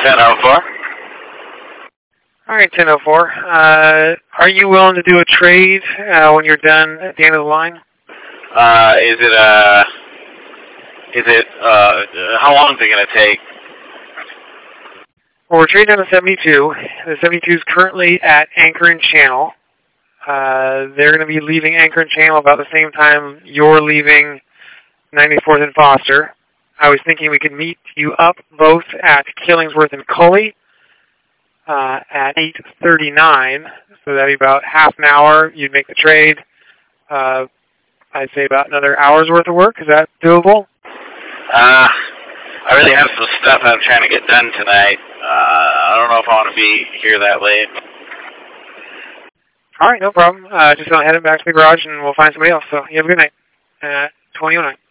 1004. All right, 1004. Are you willing to do a trade when you're done at the end of the line? How long is it going to take? Well, we're trading on the 72. The 72 is currently at Anchor and Channel. They're going to be leaving Anchor and Channel about the same time you're leaving 94th and Foster. I was thinking we could meet you up both at Killingsworth and Cully at 8:39. So that'd be about half an hour. You'd make the trade. I'd say about another hour's worth of work. Is that doable? I really have some stuff I'm trying to get done tonight. I don't know if I want to be here that late. All right, no problem. Just going to head back to the garage and we'll find somebody else. So you have a good night. 2009.